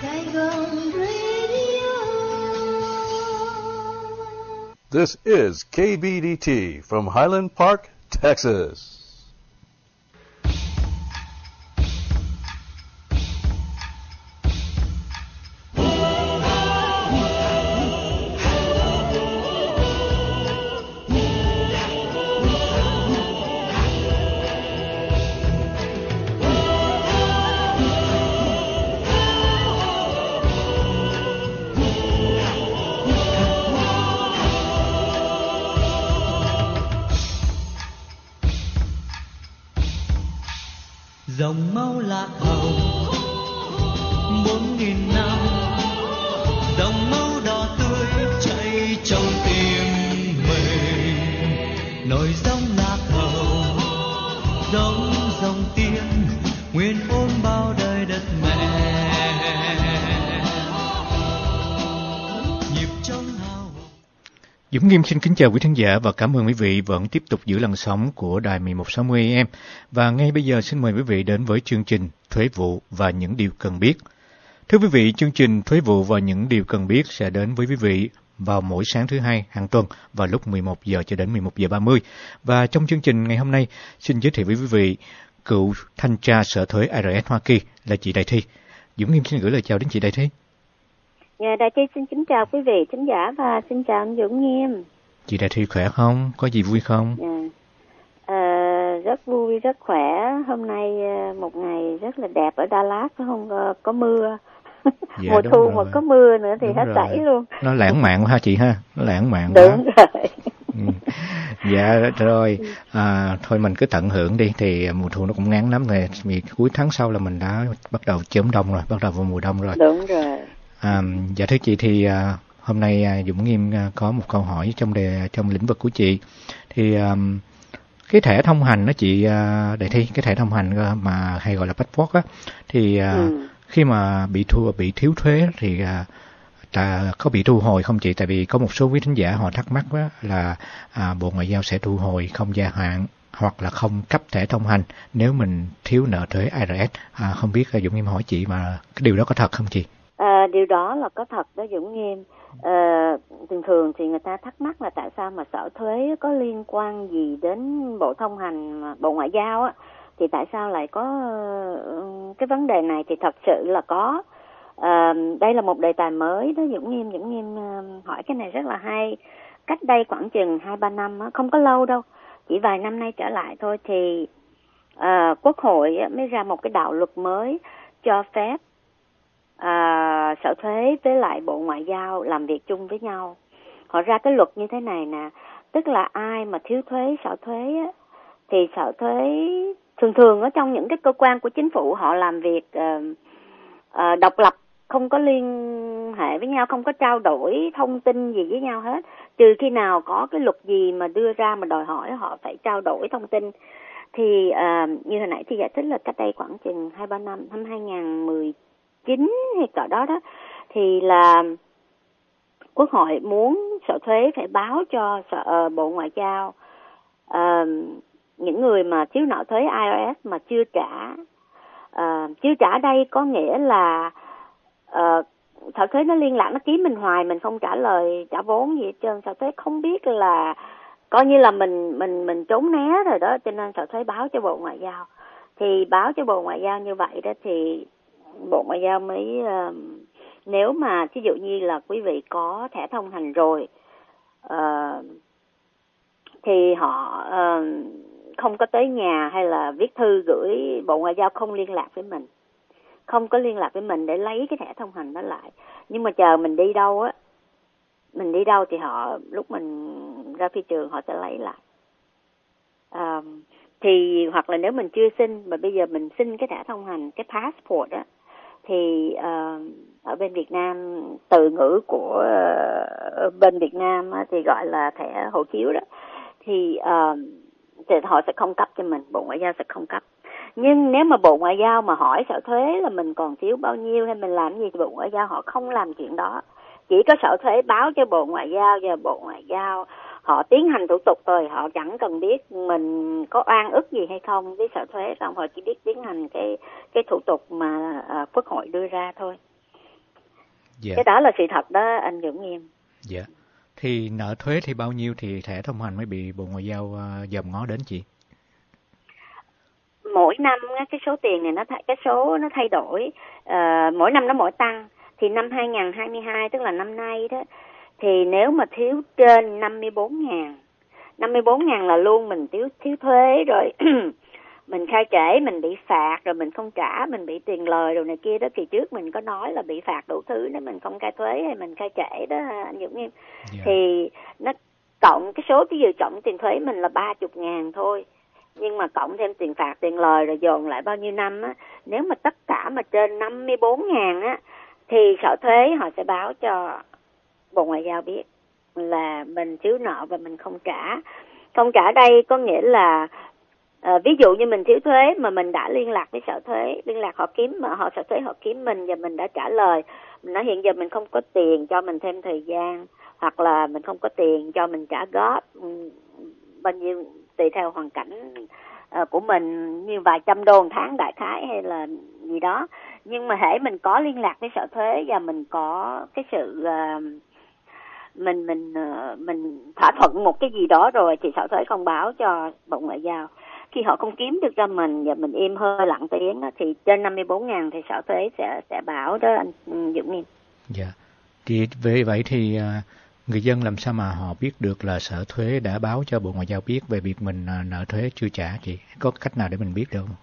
Saigon Radio. This is KBDT from Highland Park, Texas. Dòng máu lạc hồng 4.000 năm, dòng máu đỏ tươi chảy trong tim mình, nổi dòng lạc hồng giống dòng tiên nguyên ôm bao đời đất mẹ. Nhịp trong hào Dũng Nghiêm xin kính chào quý khán giả và cảm ơn quý vị vẫn tiếp tục giữ làn sóng của đài 1160 AM. Và ngay bây giờ xin mời quý vị đến với chương trình Thuế vụ và những điều cần biết. Thưa quý vị, chương trình Thuế vụ và những điều cần biết sẽ đến với quý vị vào mỗi sáng thứ hai hàng tuần vào lúc 11 giờ cho đến 11 giờ 30. Và trong chương trình ngày hôm nay, xin giới thiệu với quý vị cựu thanh tra Sở Thuế IRS Hoa Kỳ là chị Đại Thi. Dũng Nghiêm xin gửi lời chào đến chị Đại Thi. Đại Thi xin kính chào quý vị khán giả và xin chào anh Dũng Nghiêm. Chị Đại Thi khỏe không? Có gì vui không? Rất vui, rất khỏe. Hôm nay một ngày rất là đẹp ở Dallas, không có mưa. Dạ, mùa thu rồi. Mà có mưa nữa thì đúng hết rồi. sảy luôn. Nó lãng mạn quá ha chị ha, nó lãng mạn đúng quá. Rồi. Dạ rồi, thôi mình cứ tận hưởng đi, thì mùa thu nó cũng ngắn lắm rồi, vì cuối tháng sau là mình đã bắt đầu chớm đông rồi, bắt đầu vào mùa đông rồi. Đúng rồi. Dạ thưa chị thì hôm nay Dũng Nghiêm có một câu hỏi trong lĩnh vực của chị. Thì cái thẻ thông hành đó chị Đại Thi, cái thẻ thông hành mà hay gọi là passport á, thì khi mà bị thiếu thuế thì có bị thu hồi không chị? Tại vì có một số quý thính giả họ thắc mắc đó là Bộ Ngoại giao sẽ thu hồi không gia hạn hoặc là không cấp thẻ thông hành nếu mình thiếu nợ thuế IRS. Không biết Dũng Nghiêm hỏi chị mà cái điều đó có thật không chị? Điều đó là có thật đó Dũng Nghiêm. Thường thì người ta thắc mắc là tại sao mà Sở Thuế có liên quan gì đến Bộ Thông hành, Bộ Ngoại giao á, thì tại sao lại có cái vấn đề này? Thì thật sự là có. Đây là một đề tài mới đó Dũng Nghiêm hỏi cái này rất là hay. Cách đây khoảng chừng 2-3 năm á, không có lâu đâu, chỉ vài năm nay trở lại thôi, thì Quốc hội mới ra một cái đạo luật mới cho phép Sở Thuế với lại Bộ Ngoại giao làm việc chung với nhau. Họ ra cái luật như thế này nè, tức là ai mà thiếu thuế Sở Thuế á, thì Sở Thuế thường ở trong những cái cơ quan của chính phủ họ làm việc độc lập, không có liên hệ với nhau, không có trao đổi thông tin gì với nhau hết, trừ khi nào có cái luật gì mà đưa ra mà đòi hỏi họ phải trao đổi thông tin. Thì như hồi nãy thì giải thích là cách đây khoảng chừng 2-3 năm, năm 2019 hay cỡ đó đó, thì là Quốc hội muốn Sở Thuế phải báo cho Bộ Ngoại giao những người mà thiếu nợ thuế IRS mà chưa trả. Chưa trả đây có nghĩa là Sở Thuế nó liên lạc, nó ký mình hoài, mình không trả lời trả vốn gì hết trơn. Sở Thuế không biết là coi như là mình trốn né rồi đó, cho nên Sở Thuế báo cho Bộ Ngoại giao. Thì báo cho Bộ Ngoại giao như vậy đó thì Bộ Ngoại giao mới nếu mà ví dụ như là quý vị có thẻ thông hành rồi thì họ không có tới nhà hay là viết thư gửi, Bộ Ngoại giao không liên lạc với mình, không có liên lạc với mình để lấy cái thẻ thông hành đó lại. Nhưng mà chờ mình đi đâu á, thì họ lúc mình ra phi trường họ sẽ lấy lại. Thì hoặc là nếu mình chưa xin mà bây giờ mình xin cái thẻ thông hành, cái passport á, thì ở bên Việt Nam, từ ngữ của bên Việt Nam á, thì gọi là thẻ hộ chiếu đó, thì họ sẽ không cấp cho mình, Bộ Ngoại giao sẽ không cấp. Nhưng nếu mà Bộ Ngoại giao mà hỏi Sở Thuế là mình còn thiếu bao nhiêu hay mình làm gì thì Bộ Ngoại giao họ không làm chuyện đó. Chỉ có Sở Thuế báo cho Bộ Ngoại giao và Bộ Ngoại giao họ tiến hành thủ tục thôi, họ chẳng cần biết mình có oan ức gì hay không với Sở Thuế, không, họ chỉ biết tiến hành cái thủ tục mà Quốc hội đưa ra thôi. Dạ. Cái đó là sự thật đó anh Dũng Nghiêm. Dạ. Thì nợ thuế thì bao nhiêu thì thẻ thông hành mới bị Bộ Ngoại giao dòm ngó đến chị? Mỗi năm cái số tiền này cái số nó thay đổi, mỗi năm nó mỗi tăng. Thì năm 2022 tức là năm nay đó, thì nếu mà thiếu trên 54.000 là luôn mình thiếu thuế rồi. Mình khai trễ mình bị phạt, rồi mình không trả mình bị tiền lời rồi này kia đó. Kỳ trước mình có nói là bị phạt đủ thứ nếu mình không khai thuế hay mình khai trễ đó anh Dũng Nghiêm. Thì nó cộng cái số, ví dụ cộng tiền thuế mình là 30.000 thôi, nhưng mà cộng thêm tiền phạt tiền lời rồi dồn lại bao nhiêu năm á, nếu mà tất cả mà trên 54.000 á thì Sở Thuế họ sẽ báo cho Bộ Ngoại giao biết là mình thiếu nợ và mình không trả. Không trả đây có nghĩa là ví dụ như mình thiếu thuế mà mình đã liên lạc với Sở Thuế, Sở Thuế họ kiếm mình và mình đã trả lời, mình nói hiện giờ mình không có tiền cho mình thêm thời gian, hoặc là mình không có tiền cho mình trả góp bao nhiêu tùy theo hoàn cảnh của mình, như vài trăm đô một tháng đại khái hay là gì đó. Nhưng mà hễ mình có liên lạc với Sở Thuế và mình có cái sự mình thỏa thuận một cái gì đó rồi thì Sở Thuế không báo cho Bộ Ngoại giao. Khi họ không kiếm được cho mình và mình im hơi lặng tiếng đó, thì trên 54.000 thì Sở Thuế sẽ báo đó anh Dũng Nghiêm. Dạ. Thì về vậy thì người dân làm sao mà họ biết được là Sở Thuế đã báo cho Bộ Ngoại giao biết về việc mình nợ thuế chưa trả chị? Có cách nào để mình biết được không?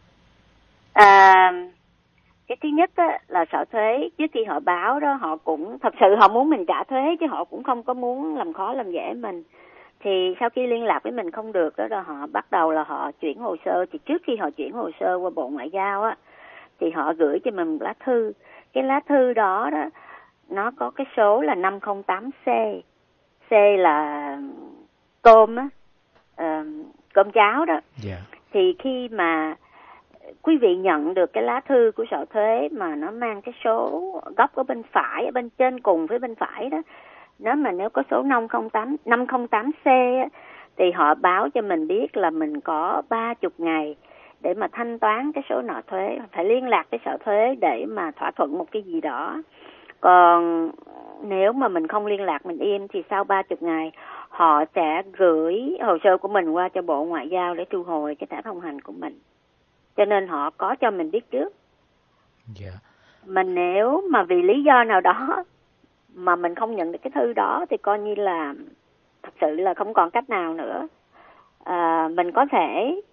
Cái thứ nhất á, là Sở Thuế trước khi họ báo đó, họ cũng thật sự họ muốn mình trả thuế chứ họ cũng không có muốn làm khó làm dễ mình. Thì sau khi liên lạc với mình không được đó, họ bắt đầu là họ chuyển hồ sơ. Thì trước khi họ chuyển hồ sơ qua Bộ Ngoại giao á, thì họ gửi cho mình một lá thư. Cái lá thư đó nó có cái số là 508C. C là cơm á, cơm cháo đó. Yeah. Thì khi mà quý vị nhận được cái lá thư của Sở Thuế mà nó mang cái số góc ở bên phải, ở bên trên cùng với bên phải đó, nếu có số 508C á, thì họ báo cho mình biết là mình có 30 ngày để mà thanh toán cái số nợ thuế. Phải liên lạc với Sở Thuế để mà thỏa thuận một cái gì đó. Còn nếu mà mình không liên lạc, mình im, thì sau 30 ngày họ sẽ gửi hồ sơ của mình qua cho Bộ Ngoại giao để thu hồi cái thẻ thông hành của mình. Cho nên họ có cho mình biết trước. Yeah. Mình nếu mà vì lý do nào đó mà mình không nhận được cái thư đó thì coi như là thật sự là không còn cách nào nữa. Mình có thể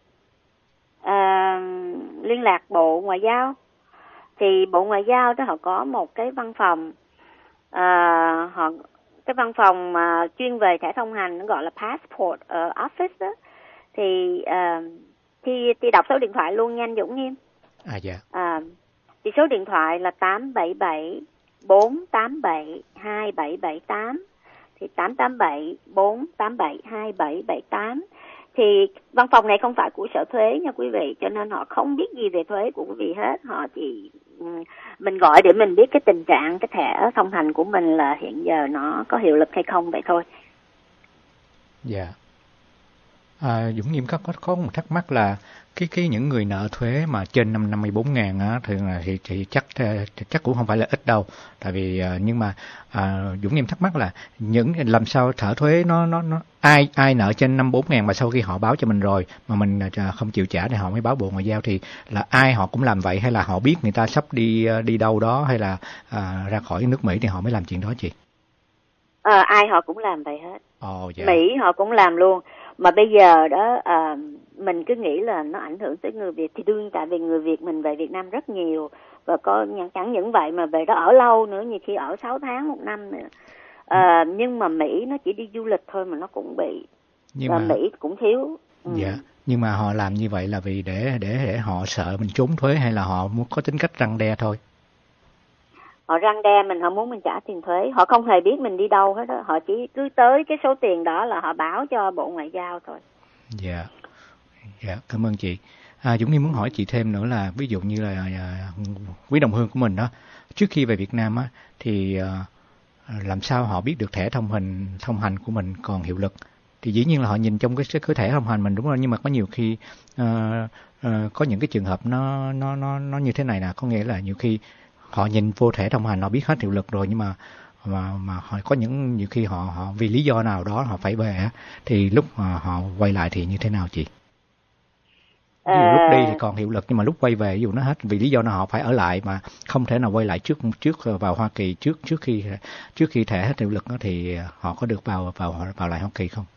liên lạc Bộ Ngoại giao. Thì Bộ Ngoại giao đó họ có một cái văn phòng, cái văn phòng mà chuyên về thẻ thông hành, nó gọi là Passport Office đó. Thì đọc số điện thoại luôn nha anh Dũng Nghiêm. Dạ. Thì số điện thoại là 877 487 2778. Thì 887 487 2778. Thì văn phòng này không phải của Sở Thuế nha quý vị, cho nên họ không biết gì về thuế của quý vị hết. Họ chỉ mình gọi để mình biết cái tình trạng cái thẻ thông hành của mình là hiện giờ nó có hiệu lực hay không vậy thôi. Dạ. Dũng Nghiêm có một thắc mắc là cái những người nợ thuế mà trên 54.000 á, thường là thì chắc cũng không phải là ít đâu. Tại vì nhưng mà Dũng Nghiêm thắc mắc là làm sao Sở Thuế nó ai nợ trên 54.000 mà sau khi họ báo cho mình rồi mà mình không chịu trả thì họ mới báo Bộ Ngoại giao, thì là ai họ cũng làm vậy hay là họ biết người ta sắp đi đâu đó hay là ra khỏi nước Mỹ thì họ mới làm chuyện đó chị? Ai họ cũng làm vậy hết. Dạ. Mỹ họ cũng làm luôn. Mà bây giờ đó mình cứ nghĩ là nó ảnh hưởng tới người Việt, thì đương tại vì người Việt mình về Việt Nam rất nhiều, và chẳng những vậy mà về đó ở lâu nữa, nhiều khi ở 6 tháng 1 năm nữa. Nhưng mà Mỹ nó chỉ đi du lịch thôi mà nó cũng bị, và Mỹ cũng thiếu. Dạ. Nhưng mà họ làm như vậy là vì để họ sợ mình trốn thuế hay là họ muốn có tính cách răn đe thôi? Họ răn đe mình, họ muốn mình trả tiền thuế. Họ không hề biết mình đi đâu hết đó. Họ chỉ cứ tới cái số tiền đó là họ báo cho Bộ Ngoại giao thôi. Dạ. Dạ, cảm ơn chị. Dũng Nghiêm muốn hỏi chị thêm nữa là ví dụ như là quý đồng hương của mình đó, trước khi về Việt Nam á, thì làm sao họ biết được thẻ thông hành của mình còn hiệu lực? Thì dĩ nhiên là họ nhìn trong cái thẻ thông hành mình, đúng rồi, nhưng mà có nhiều khi có những cái trường hợp nó như thế này nè, có nghĩa là nhiều khi họ nhìn vô thẻ thông hành họ biết hết hiệu lực rồi, nhưng mà họ có những nhiều khi họ vì lý do nào đó họ phải về, thì lúc mà họ quay lại thì như thế nào chị? Ví dụ lúc đi thì còn hiệu lực, nhưng mà lúc quay về ví dụ nó hết vì lý do nào họ phải ở lại mà không thể nào quay lại trước vào Hoa Kỳ trước khi thẻ hết hiệu lực đó, thì họ có được vào lại Hoa Kỳ không?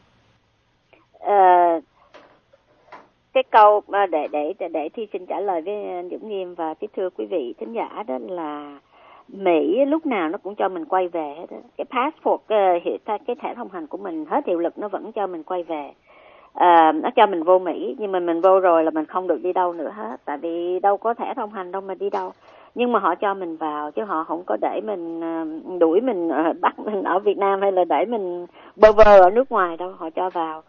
Cái câu để Thi xin trả lời với anh Dũng Nghiêm và cái thưa quý vị thính giả, đó là Mỹ lúc nào nó cũng cho mình quay về hết đó. Cái passport, cái thẻ thông hành của mình hết hiệu lực nó vẫn cho mình quay về. Nó cho mình vô Mỹ, nhưng mà mình vô rồi là mình không được đi đâu nữa hết, tại vì đâu có thẻ thông hành đâu mà đi đâu. Nhưng mà họ cho mình vào, chứ họ không có để mình đuổi mình, bắt mình ở Việt Nam hay là để mình bơ vơ ở nước ngoài đâu, họ cho vào.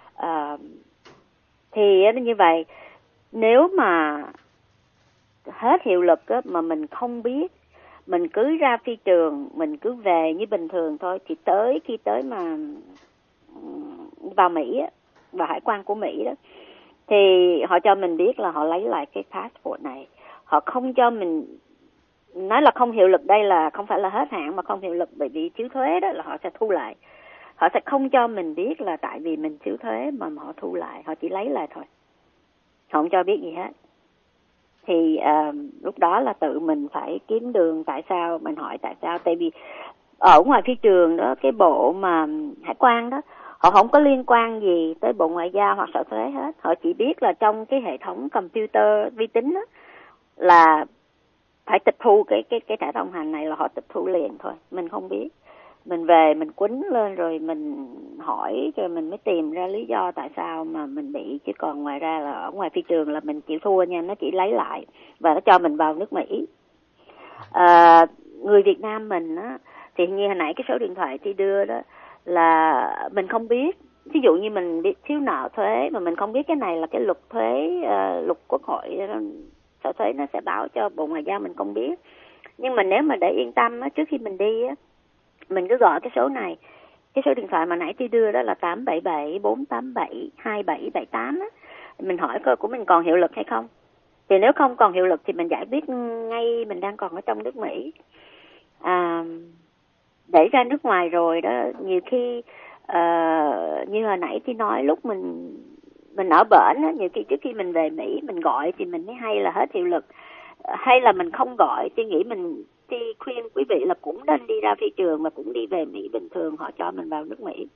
Thì như vậy, nếu mà hết hiệu lực á, mà mình không biết, mình cứ ra phi trường, mình cứ về như bình thường thôi, thì khi tới mà vào Mỹ á, vào hải quan của Mỹ đó, thì họ cho mình biết là họ lấy lại cái passport này. Họ không cho mình nói là không hiệu lực, đây là không phải là hết hạn mà không hiệu lực bởi vì thiếu thuế, đó là họ sẽ thu lại. Họ sẽ không cho mình biết là tại vì mình thiếu thuế mà họ thu lại, họ chỉ lấy lại thôi, họ không cho biết gì hết. Thì lúc đó là tự mình phải kiếm đường. Tại sao? Mình hỏi tại sao? Tại vì ở ngoài phi trường đó, cái bộ mà hải quan đó, họ không có liên quan gì tới Bộ Ngoại giao hoặc Sở Thuế hết. Họ chỉ biết là trong cái hệ thống computer vi tính đó, là phải tịch thu cái thẻ thông hành này, là họ tịch thu liền thôi. Mình không biết. Mình về mình quýnh lên rồi mình hỏi, rồi mình mới tìm ra lý do tại sao mà mình bị. Chứ còn ngoài ra là ở ngoài phi trường là mình chịu thua nha, nó chỉ lấy lại và nó cho mình vào nước Mỹ. Người Việt Nam mình á, thì như hồi nãy cái số điện thoại Thi đưa đó, là mình không biết. Ví dụ như mình biết thiếu nợ thuế mà mình không biết cái này là cái luật thuế, luật Quốc hội, Sở Thuế nó sẽ báo cho Bộ Ngoại giao, mình không biết. Nhưng mà nếu mà để yên tâm á, trước khi mình đi á, mình cứ gọi cái số này, cái số điện thoại mà nãy Thi đưa đó là 877-487-2778 á. Mình hỏi coi của mình còn hiệu lực hay không. Thì nếu không còn hiệu lực thì mình giải quyết ngay mình đang còn ở trong nước Mỹ. Để ra nước ngoài rồi đó, nhiều khi như hồi nãy Thi nói, lúc mình ở bển á, nhiều khi trước khi mình về Mỹ mình gọi thì mình mới hay là hết hiệu lực, hay là mình không gọi. Thi nghĩ Thi khuyên quý vị là cũng nên đi ra phi trường và cũng đi về Mỹ bình thường, họ cho mình vào nước Mỹ.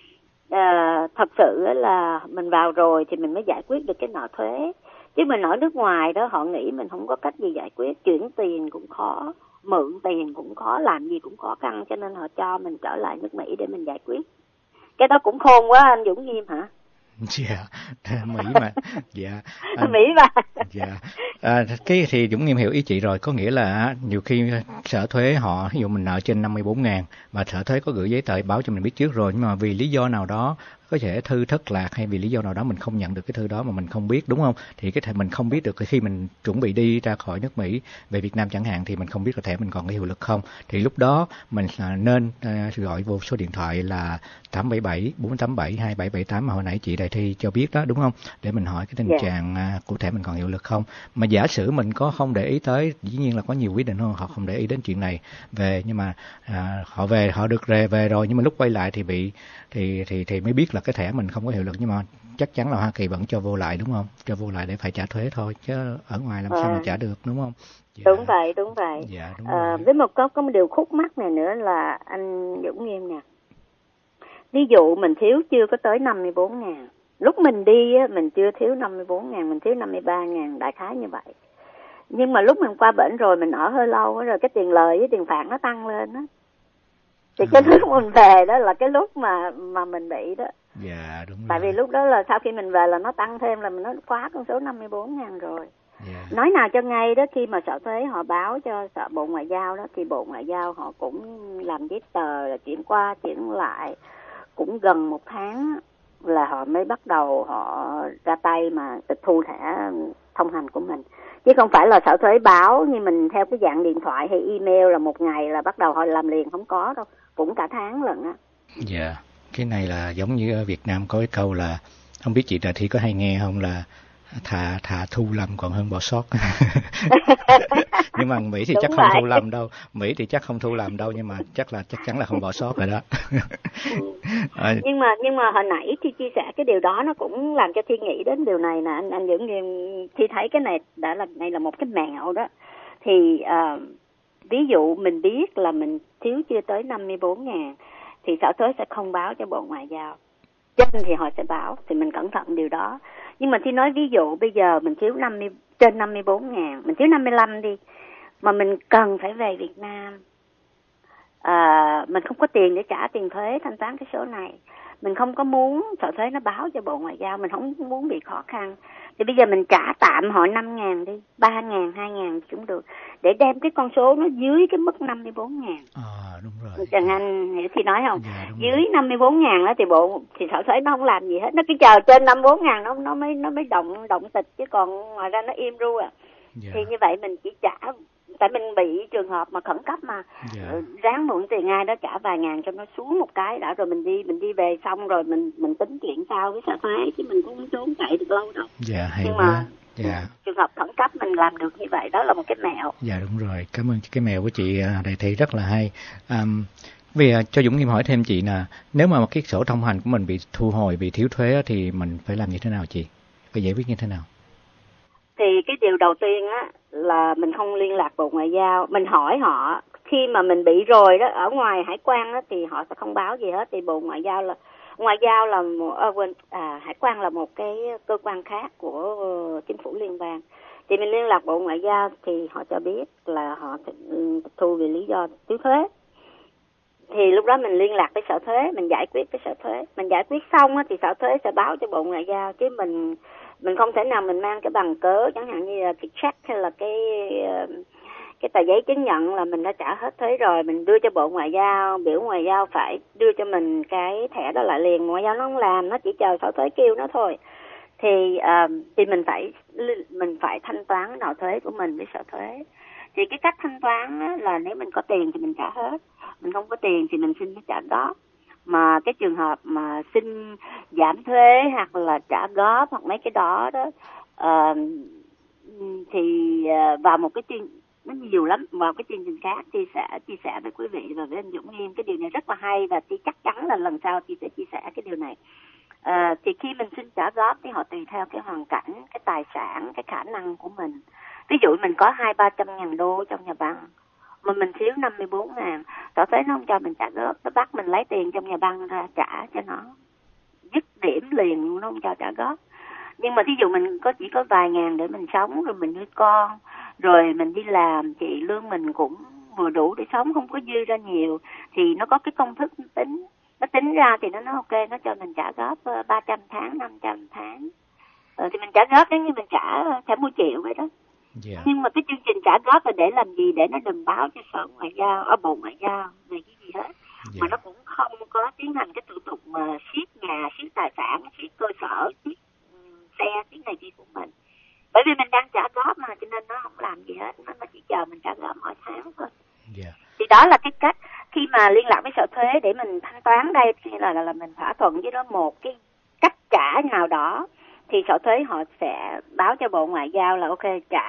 Thật sự là mình vào rồi thì mình mới giải quyết được cái nợ thuế. Chứ mình ở nước ngoài đó, họ nghĩ mình không có cách gì giải quyết, chuyển tiền cũng khó, mượn tiền cũng khó, làm gì cũng khó khăn, cho nên họ cho mình trở lại nước Mỹ để mình giải quyết. Cái đó cũng khôn quá anh Dũng Nghiêm hả? Dạ, Mỹ mà. Dạ. Mỹ mà. Dạ. Cái thì Dũng Nghiêm hiểu ý chị rồi, có nghĩa là nhiều khi Sở Thuế họ, ví dụ mình nợ trên 54.000 mà Sở Thuế có gửi giấy tờ báo cho mình biết trước rồi, nhưng mà vì lý do nào đó, có thể thư thất lạc hay vì lý do nào đó mình không nhận được cái thư đó mà mình không biết, đúng không? Thì cái mình không biết được khi mình chuẩn bị đi ra khỏi nước Mỹ về Việt Nam chẳng hạn, thì mình không biết là thẻ mình còn có hiệu lực không. Thì lúc đó mình nên gọi vô số điện thoại là 877-487-2778 mà hồi nãy chị Đại Thi cho biết đó, đúng không? Để mình hỏi cái tình trạng của thẻ mình còn hiệu lực không. Mà giả sử mình có không để ý tới, dĩ nhiên là có nhiều quyết định hơn, họ không để ý đến chuyện này về, nhưng mà họ về, họ được về rồi, nhưng mà lúc quay lại thì bị thì mới biết là cái thẻ mình không có hiệu lực. Nhưng mà chắc chắn là Hoa Kỳ vẫn cho vô lại, đúng không? Cho vô lại để phải trả thuế thôi, chứ ở ngoài làm sao mà trả được, đúng không? Dạ. Đúng vậy. Dạ, đúng rồi. Với có một điều khúc mắc này nữa là anh Dũng Nghiêm nè. Ví dụ mình thiếu chưa có tới 54.000. Lúc mình đi á, mình chưa thiếu 54.000, mình thiếu 53.000, đại khái như vậy. Nhưng mà lúc mình qua bển rồi, mình ở hơi lâu rồi, cái tiền lời với tiền phạt nó tăng lên á. Thì cái lúc mình về đó là cái lúc mà mình bị đó. Dạ, đúng rồi. Tại vì lúc đó là sau khi mình về là nó tăng thêm, là nó quá con số 54.000 rồi. Yeah. Nói nào cho ngay đó, khi mà Sở Thuế họ báo cho Bộ Ngoại giao đó, thì Bộ Ngoại giao họ cũng làm giấy tờ là chuyển qua chuyển lại, cũng gần 1 tháng là họ mới bắt đầu họ ra tay mà tịch thu thẻ thông hành của mình. Chứ không phải là Sở Thuế báo như mình theo cái dạng điện thoại hay email là 1 ngày là bắt đầu họ làm liền, không có đâu, cũng cả tháng lận á. Dạ, cái này là giống như ở Việt Nam có cái câu là, không biết chị Trà Thi có hay nghe không, là thà thu lầm còn hơn bỏ sót. Nhưng mà Mỹ thì Đúng chắc không vậy. thu lầm đâu. Mỹ thì chắc không thu lầm đâu, nhưng mà chắc chắn là không bỏ sót rồi đó. Nhưng mà hồi nãy Thi chia sẻ cái điều đó nó cũng làm cho Thi nghĩ đến điều này nè, anh Dưỡng Nghiêm. Thi thấy cái này này là một cái mẹo đó. Thì ví dụ mình biết là mình thiếu chưa tới 54.000 thì Sở Thuế sẽ không báo cho Bộ Ngoại giao. Trên thì họ sẽ báo, thì mình cẩn thận điều đó. Nhưng mà Thi nói ví dụ bây giờ mình thiếu trên 54.000, mình thiếu 55 đi, mà mình cần phải về Việt Nam, mình không có tiền để trả tiền thuế thanh toán cái số này, mình không có muốn Sở Thuế nó báo cho Bộ Ngoại giao, mình không muốn bị khó khăn, thì bây giờ mình trả tạm họ 5.000 đi, 3.000, 2.000 cũng được, để đem cái con số nó dưới cái mức 54.000. Đúng rồi. Trần Anh hiểu thì nói không? Dạ, dưới 54.000 đó thì Sở Thuế nó không làm gì hết, nó cứ chờ trên 54.000 nó mới động tịch, chứ còn ngoài ra nó im ru à. Dạ. Thì như vậy mình chỉ trả, tại mình bị trường hợp mà khẩn cấp mà, ráng mượn tiền ai đó trả vài ngàn cho nó xuống một cái đã, rồi mình đi về xong rồi mình tính chuyện sau với Sở Thuế, chứ mình cũng không trốn chạy được lâu đâu. Dạ, hay nhưng quá. mà Dạ. trường hợp khẩn cấp mình làm được như vậy, đó là một cái mẹo. Dạ đúng rồi, cảm ơn cái mẹo của chị Đại Thị rất là hay. Bây giờ cho Dũng Nghiêm hỏi thêm chị nè, nếu mà cái sổ thông hành của mình bị thu hồi, bị thiếu thuế thì mình phải làm như thế nào chị? Phải giải quyết như thế nào? Thì cái điều đầu tiên á là mình không liên lạc Bộ Ngoại giao, mình hỏi họ khi mà mình bị rồi đó, ở ngoài hải quan á thì họ sẽ không báo gì hết, thì Bộ Ngoại giao là hải quan là một cái cơ quan khác của chính phủ liên bang. Thì mình liên lạc Bộ Ngoại giao thì họ cho biết là họ thu vì lý do thiếu thuế. Thì lúc đó mình liên lạc với Sở Thuế, mình giải quyết với Sở Thuế. Mình giải quyết xong á thì Sở Thuế sẽ báo cho Bộ Ngoại giao, chứ mình không thể nào mình mang cái bằng cớ, chẳng hạn như là cái check hay là cái tờ giấy chứng nhận là mình đã trả hết thuế rồi, mình đưa cho Bộ Ngoại giao, biểu Ngoại giao phải đưa cho mình cái thẻ đó lại liền. Ngoại giao nó không làm, nó chỉ chờ Sở Thuế kêu nó thôi. Thì mình phải thanh toán nợ thuế của mình với Sở Thuế. Thì cái cách thanh toán á, là nếu mình có tiền thì mình trả hết, mình không có tiền thì mình xin nó trả góp. Mà cái trường hợp mà xin giảm thuế hoặc là trả góp hoặc mấy cái đó thì vào một cái nó nhiều lắm, vào cái chương trình khác thì sẽ chia sẻ với quý vị và với anh Dũng Nghiêm. Cái điều này rất là hay và thì chắc chắn là lần sau chị sẽ chia sẻ cái điều này. Thì khi mình xin trả góp thì họ tùy theo cái hoàn cảnh, cái tài sản, cái khả năng của mình. Ví dụ mình có 200-300 ngàn đô trong nhà băng mà mình thiếu 54.000, Sở Thuế nó không cho mình trả góp, nó bắt mình lấy tiền trong nhà băng ra trả cho nó, dứt điểm liền, nó không cho trả góp. Nhưng mà thí dụ mình chỉ có vài ngàn để mình sống, rồi mình nuôi con, rồi mình đi làm, chị lương mình cũng vừa đủ để sống, không có dư ra nhiều, thì nó có cái công thức nó tính ra thì nó nói ok, nó cho mình trả góp 300 tháng, 500 tháng. Thì mình trả góp giống như mình trả theo 10 triệu vậy đó. Yeah. Nhưng mà cái chương trình trả góp là để làm gì? Để nó đừng báo cho Sở Ngoại giao, ở Bộ Ngoại giao về cái gì hết. Yeah. Mà nó cũng không có tiến hành cái thủ tục mà siết nhà, siết tài sản, siết cơ sở, siết xe, siết này kia của mình. Bởi vì mình đang trả góp mà, cho nên nó không làm gì hết, nó chỉ chờ mình trả góp mỗi tháng thôi. Yeah. Thì đó là cái cách khi mà liên lạc với Sở Thuế để mình thanh toán đây, là mình thỏa thuận với đó một cái cách trả nào đó, thì Sở Thuế họ sẽ báo cho Bộ Ngoại giao là ok,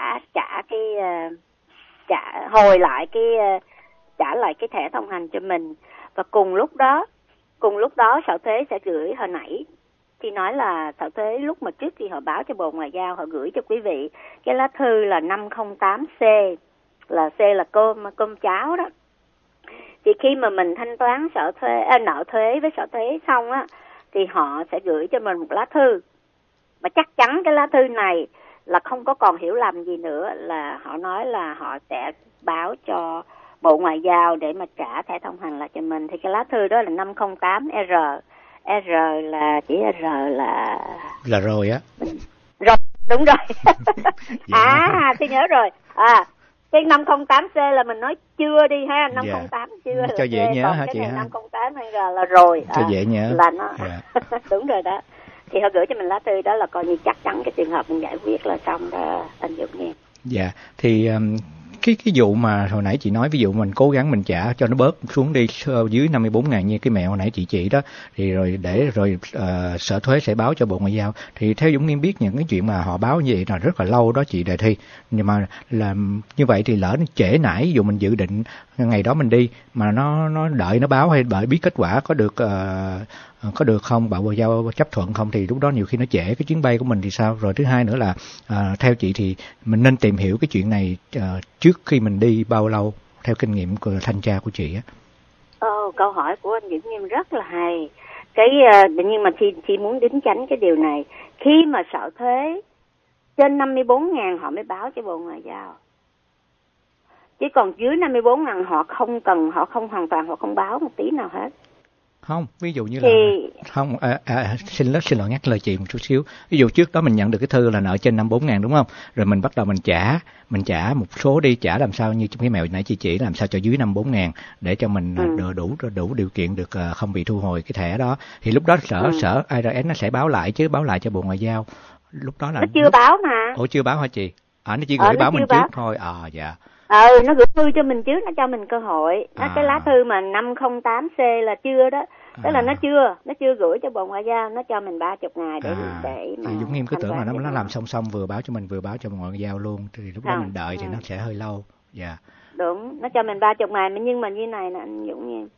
hồi lại trả lại cái thẻ thông hành cho mình. Và cùng lúc đó Sở Thuế sẽ gửi, hồi nãy thì nói là Sở Thuế lúc mà trước khi họ báo cho Bộ Ngoại giao, họ gửi cho quý vị cái lá thư là 508C, là C là cơm cháo đó. Thì khi mà mình thanh toán nợ thuế với Sở Thuế xong á, thì họ sẽ gửi cho mình một lá thư, mà chắc chắn cái lá thư này là không có còn hiểu lầm gì nữa, là họ nói là họ sẽ báo cho Bộ Ngoại giao để mà trả thẻ thông hành lại cho mình. Thì cái lá thư đó là 508R. R là chỉ R là rồi á. Rồi, đúng rồi. Tôi nhớ rồi. Cái 508C là mình nói chưa đi ha, 508 chưa cho là dễ nhớ hả chị ha. 508R là rồi. Cho dễ nhớ. Là nó. Đúng rồi đó. Thì họ gửi cho mình lá thư đó là coi như chắc chắn cái trường hợp mình giải quyết là xong đó, anh Dũng Nghiêm. Dạ, thì cái vụ mà hồi nãy chị nói, ví dụ mình cố gắng mình trả cho nó bớt xuống đi dưới 54.000 như cái mẹo hồi nãy chị chỉ đó, thì rồi để rồi Sở Thuế sẽ báo cho Bộ Ngoại giao. Thì theo Dũng Nghiêm biết những cái chuyện mà họ báo như vậy là rất là lâu đó chị Đề Thi. Nhưng mà làm như vậy thì lỡ nó trễ nải, ví dụ mình dự định ngày đó mình đi mà nó đợi nó báo hay đợi biết kết quả có được không, Bộ Ngoại giao chấp thuận không, thì lúc đó nhiều khi nó trễ cái chuyến bay của mình thì sao. Rồi thứ hai nữa là theo chị thì mình nên tìm hiểu cái chuyện này trước khi mình đi bao lâu, theo kinh nghiệm của thanh tra của chị á. Câu hỏi của anh Dũng Nghiêm rất là hay. Nhưng mà chị muốn đính chánh cái điều này. Khi mà Sở Thuế trên 54.000 họ mới báo cho Bộ Ngoại giao, chứ còn dưới 54.000 họ không hoàn toàn, họ không báo một tí nào hết. Không, ví dụ như là không, xin lỗi ngắt lời chị một chút xíu. Ví dụ trước đó mình nhận được cái thư là nợ trên 54.000 đúng không? Rồi mình bắt đầu mình trả một số đi, trả làm sao như trong cái mẹo nãy chị chỉ, làm sao cho dưới 54.000 để cho mình đủ điều kiện được không bị thu hồi cái thẻ đó. Thì lúc đó sở IRS nó sẽ báo lại cho Bộ Ngoại giao. Lúc đó là nó chưa báo mà. Ủa chưa báo hả chị? Nó chỉ gửi báo mình trước thôi. Dạ. Nó gửi thư cho mình trước, nó cho mình cơ hội. Cái lá thư mà 508C là chưa đó. Tức là nó chưa gửi cho Bộ Ngoại giao, nó cho mình 30 ngày để mà. Thì Dũng Nghiêm cứ tưởng là nó làm song vừa báo cho mình vừa báo cho Bộ Ngoại giao luôn, thì lúc đó mình đợi thì nó sẽ hơi lâu. Dạ. Đúng, nó cho mình 30 ngày, nhưng mà như này nè anh Dũng Nghiêm.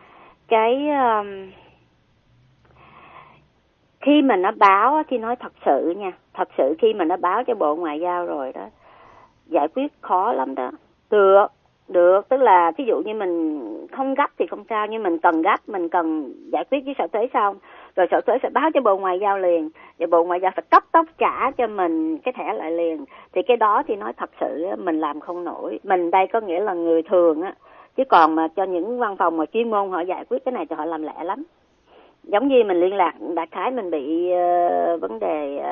Khi mà nó báo, khi nói thật sự khi mà nó báo cho Bộ Ngoại giao rồi đó, giải quyết khó lắm đó. Được, tức là ví dụ như mình không gấp thì không sao, nhưng mình cần gấp, mình cần giải quyết với Sở Thuế xong, rồi Sở Thuế sẽ báo cho Bộ Ngoại giao liền, và Bộ Ngoại giao phải cấp tốc trả cho mình cái thẻ lại liền. Thì cái đó thì nói thật sự mình làm không nổi. Mình đây có nghĩa là người thường á, chứ còn mà cho những văn phòng mà chuyên môn họ giải quyết cái này thì họ làm lẹ lắm. Giống như mình liên lạc đại khái mình bị vấn đề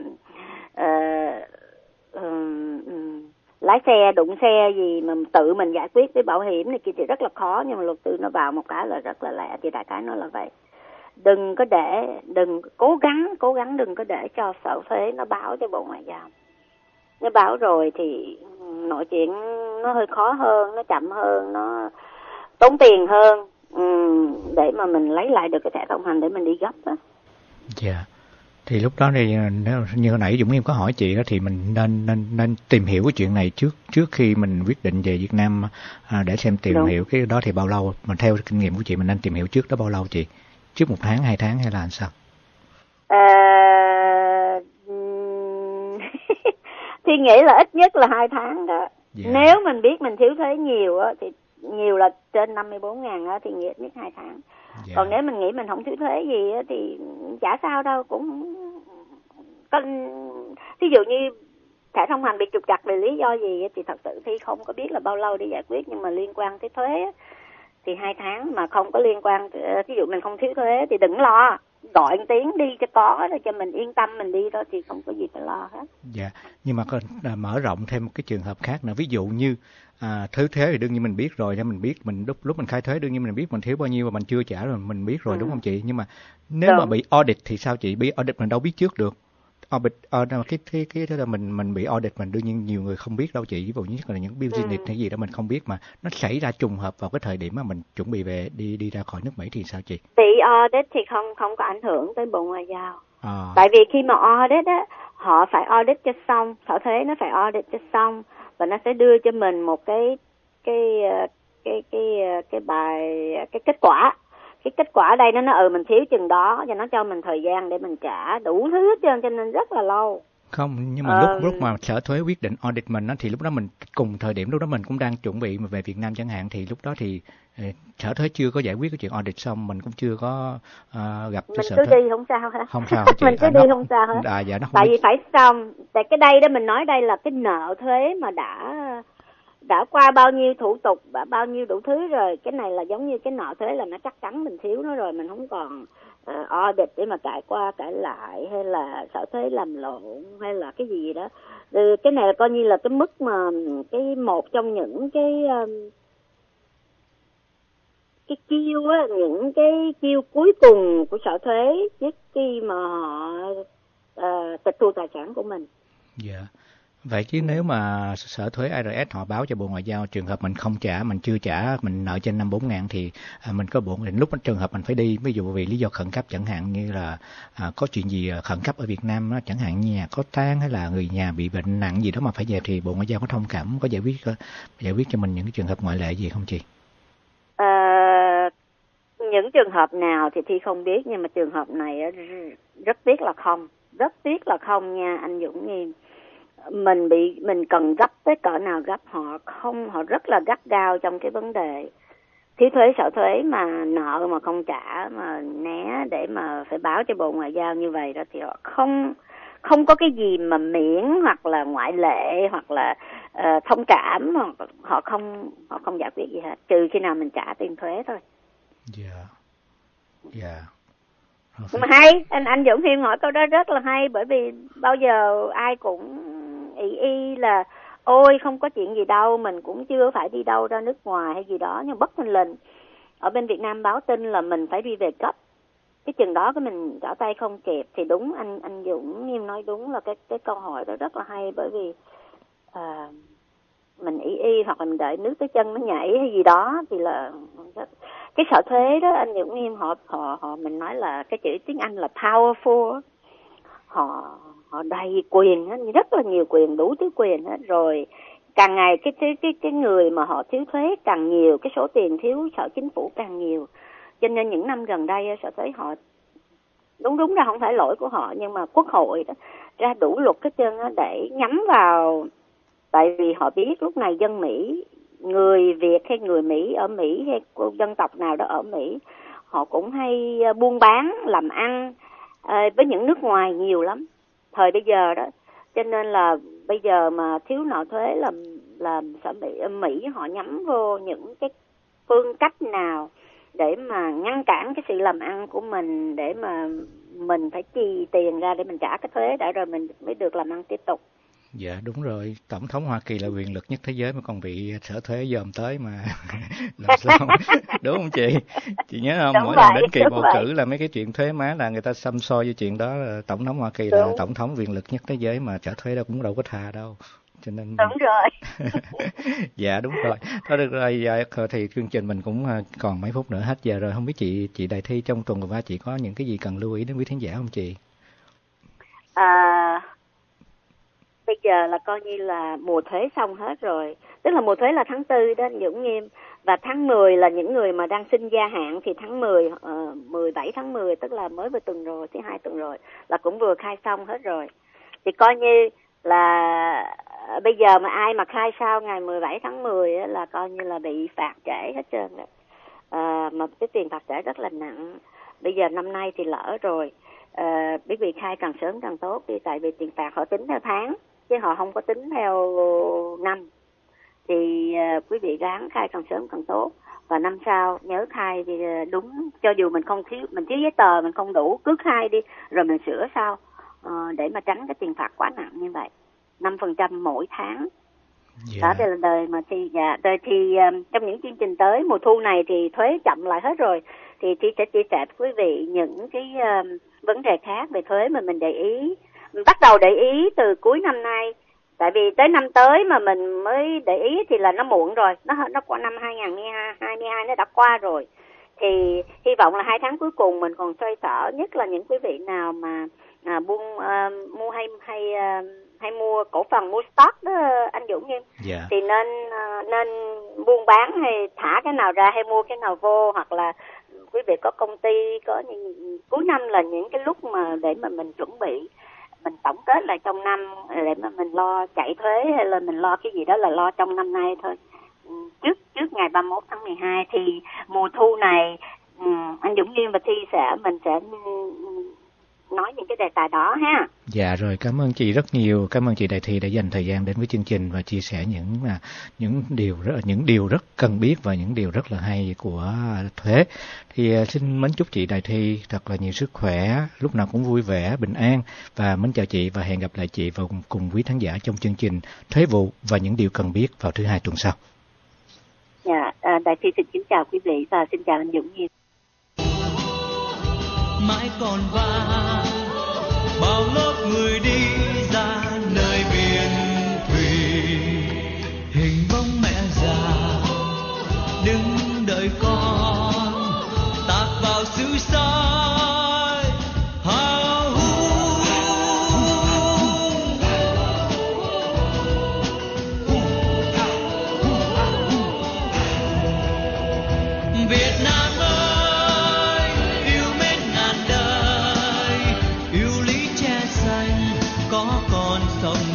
lái xe đụng xe gì mà tự mình giải quyết với bảo hiểm này kia thì rất là khó, nhưng mà luật sư nó vào một cái là rất là lẹ. Thì đại khái nó là vậy. Đừng cố gắng đừng có để cho Sở Thuế nó báo cho Bộ Ngoại giao. Nó báo rồi thì mọi chuyện nó hơi khó hơn, nó chậm hơn, nó tốn tiền hơn để mà mình lấy lại được cái thẻ thông hành để mình đi gấp đó. Dạ. Thì lúc đó thì như hồi nãy Dũng Nghiêm có hỏi chị đó, thì mình nên tìm hiểu cái chuyện này trước khi mình quyết định về Việt Nam, để xem tìm hiểu cái đó thì bao lâu. Mình theo kinh nghiệm của chị mình nên tìm hiểu trước đó bao lâu chị? Trước 1 tháng, 2 tháng hay là làm sao? Thì nghĩ là ít nhất là 2 tháng đó. Yeah. Nếu mình biết mình thiếu thuế nhiều á, thì nhiều là trên 54.000 á, thì nghĩ ít nhất 2 tháng. Yeah. Còn nếu mình nghĩ mình không thiếu thuế gì á, thì chả sao đâu, cũng có. Ví dụ như thẻ thông hành bị trục trặc vì lý do gì á, thì thật sự thì không có biết là bao lâu để giải quyết, nhưng mà liên quan tới thuế á, thì 2 tháng, mà không có liên quan, ví dụ mình không thiếu thuế thì đừng lo, gọi tiếng đi cho có, để cho mình yên tâm mình đi thôi, thì không có gì phải lo hết. Dạ, nhưng mà mở rộng thêm một cái trường hợp khác nữa, ví dụ như thiếu thuế thì đương nhiên mình biết rồi, mình biết mình lúc mình khai thuế đương nhiên mình biết mình thiếu bao nhiêu và mình chưa trả rồi mình biết rồi, đúng không chị? Nhưng mà nếu mà bị audit thì sao chị? Bị audit mình đâu biết trước được. Cái mình bị audit mình đương nhiên nhiều người không biết đâu chị, ví dụ như là những business hay gì đó mình không biết, mà nó xảy ra trùng hợp vào cái thời điểm mà mình chuẩn bị về đi ra khỏi nước Mỹ thì sao chị? Bị audit thì không có ảnh hưởng tới Bộ Ngoại giao. Tại vì khi mà audit á, họ phải audit cho xong, Sở Thuế nó phải audit cho xong và nó sẽ đưa cho mình một cái kết quả. Cái kết quả ở đây nó mình thiếu chừng đó, và nó cho mình thời gian để mình trả đủ thứ hết trơn, cho nên rất là lâu. Không, nhưng mà lúc mà Sở Thuế quyết định audit mình á, thì lúc đó mình cùng thời điểm lúc đó mình cũng đang chuẩn bị về Việt Nam chẳng hạn, thì lúc đó thì Sở Thuế chưa có giải quyết cái chuyện audit xong, mình cũng chưa có gặp mình Sở Thuế. Mình cứ đi không sao hết. Không sao chị. Mình cứ đi không sao hết. Dạ, nó không tại vì phải xong. Tại cái đây đó mình nói đây là cái nợ thuế mà đã qua bao nhiêu thủ tục, bao nhiêu đủ thứ rồi. Cái này là giống như cái nợ thuế là nó chắc chắn mình thiếu nó rồi, mình không còn audit để mà cãi qua cãi lại, hay là Sở Thuế làm lộn hay là cái gì đó. Cái này là coi như là cái mức mà cái một trong những cái chiêu á, những cái chiêu cuối cùng của Sở Thuế trước khi mà họ tịch thu tài sản của mình. Dạ. Vậy chứ nếu mà sở thuế IRS họ báo cho Bộ Ngoại giao trường hợp mình không trả, mình chưa trả, mình nợ trên 5-4 ngàn thì mình có bộ định lúc trường hợp mình phải đi, ví dụ vì lý do khẩn cấp chẳng hạn như là có chuyện gì khẩn cấp ở Việt Nam đó, chẳng hạn như nhà có tang hay là người nhà bị bệnh nặng gì đó mà phải về, thì Bộ Ngoại giao có thông cảm, có giải quyết cho mình những cái trường hợp ngoại lệ gì không chị? Những trường hợp nào thì Thi không biết, nhưng mà trường hợp này rất tiếc là không nha anh Dũng Nghiêm. Mình cần gấp tới cỡ nào gấp, họ rất là gắt gao trong cái vấn đề thiếu thuế sở thuế, mà nợ mà không trả mà né để mà phải báo cho Bộ Ngoại giao như vậy đó, thì họ không có cái gì mà miễn hoặc là ngoại lệ hoặc là thông cảm, họ không giải quyết gì hết, trừ khi nào mình trả tiền thuế thôi. Dạ. Mà hay, anh Dũng Hiêm hỏi câu đó rất là hay, bởi vì bao giờ ai cũng y là ôi không có chuyện gì đâu, mình cũng chưa phải đi đâu ra nước ngoài hay gì đó, nhưng bất thình lình ở bên Việt Nam báo tin là mình phải đi về cấp, cái chừng đó cái mình trả tay không kịp. Thì đúng, anh Dũng Nghiêm nói đúng là cái câu hỏi đó rất là hay, bởi vì mình y hoặc là mình đợi nước tới chân nó nhảy hay gì đó thì là cái sở thuế đó anh Dũng Nghiêm, họ mình nói là cái chữ tiếng Anh là powerful, họ đầy quyền hết, rất là nhiều quyền, đủ thứ quyền hết. Rồi càng ngày cái người mà họ thiếu thuế càng nhiều, cái số tiền thiếu sở chính phủ càng nhiều, cho nên những năm gần đây sở thuế họ đúng ra không phải lỗi của họ, nhưng mà Quốc hội đó ra đủ luật hết trơn đó để nhắm vào, tại vì họ biết lúc này dân Mỹ, người Việt hay người Mỹ ở Mỹ hay dân tộc nào đó ở Mỹ, họ cũng hay buôn bán làm ăn với những nước ngoài nhiều lắm thời bây giờ đó, cho nên là bây giờ mà thiếu nợ thuế là sở Mỹ họ nhắm vô những cái phương cách nào để mà ngăn cản cái sự làm ăn của mình, để mà mình phải chi tiền ra để mình trả cái thuế đã, rồi mình mới được làm ăn tiếp tục. Dạ đúng rồi, Tổng thống Hoa Kỳ là quyền lực nhất thế giới mà còn bị sở thuế dòm tới mà làm sao? Đúng không chị? Chị nhớ không? Mỗi lần đến kỳ bầu cử là mấy cái chuyện thuế má là người ta xăm soi với chuyện đó, là Tổng thống Hoa Kỳ là tổng thống quyền lực nhất thế giới mà trả thuế đâu cũng đâu có tha đâu. Cho nên đúng rồi. Dạ đúng rồi. Thôi được rồi, dạ, thì chương trình mình cũng còn mấy phút nữa hết giờ rồi, không biết chị Đại Thi trong tuần vừa qua chị có những cái gì cần lưu ý đến quý khán giả không chị? Bây giờ là coi như là mùa thuế xong hết rồi, tức là mùa thuế là tháng 4 đó anh Dũng Nghiêm, và tháng 10 là những người mà đang xin gia hạn, thì tháng 10, 17 tháng 10 tức là mới vừa tuần rồi, thứ 2 tuần rồi là cũng vừa khai xong hết rồi. Thì coi như là bây giờ mà ai mà khai sau ngày 17 tháng 10 á, là coi như là bị phạt trễ hết trơn rồi. Mà cái tiền phạt trễ rất là nặng. Bây giờ năm nay thì lỡ rồi, quý vị khai càng sớm càng tốt đi, tại vì tiền phạt họ tính theo tháng chứ họ không có tính theo năm, thì quý vị ráng khai càng sớm càng tốt. Và năm sau nhớ khai thì đúng, cho dù mình thiếu giấy tờ, mình không đủ, cứ khai đi rồi mình sửa sau, để mà tránh cái tiền phạt quá nặng như vậy, 5% mỗi tháng. Đó là đời mà thì trong những chương trình tới mùa thu này thì thuế chậm lại hết rồi, thì Thi sẽ chia sẻ với quý vị những cái vấn đề khác về thuế mà mình để ý. Mình bắt đầu để ý từ cuối năm nay, tại vì tới năm tới mà mình mới để ý thì là nó muộn rồi, nó qua năm 2022 nó đã qua rồi. Thì hy vọng là 2 tháng cuối cùng mình còn xoay sở, nhất là những quý vị nào mà mua hay mua cổ phần, mua stock đó anh Dũng Nghiêm, thì nên buôn bán hay thả cái nào ra hay mua cái nào vô, hoặc là quý vị có công ty, có những cuối năm là những cái lúc mà để mà mình chuẩn bị, mình tổng kết lại trong năm để mà mình lo chạy thuế hay là mình lo cái gì đó là lo trong năm nay thôi, trước ngày 31 tháng 12. Thì mùa thu này anh Dũng Nghiêm và Thi mình sẽ nói những cái đề tài đó ha. Dạ rồi, cảm ơn chị rất nhiều, cảm ơn chị Đại Thi đã dành thời gian đến với chương trình và chia sẻ những điều rất cần biết và những điều rất là hay của thuế. Thì xin mến chúc chị Đại Thi thật là nhiều sức khỏe, lúc nào cũng vui vẻ, bình an, và mến chào chị và hẹn gặp lại chị và cùng quý khán giả trong chương trình Thuế vụ và những điều cần biết vào thứ 2 tuần sau. Dạ, Đại Thi xin kính chào quý vị và xin chào anh Dũng Nghiêm. Mãi còn vang bao lớp người đi ra nơi biển đứng đợi con tạt vào xứ sai hào hùng. Việt Nam ơi, yêu mến ngàn đời, yêu lý che xanh có con sông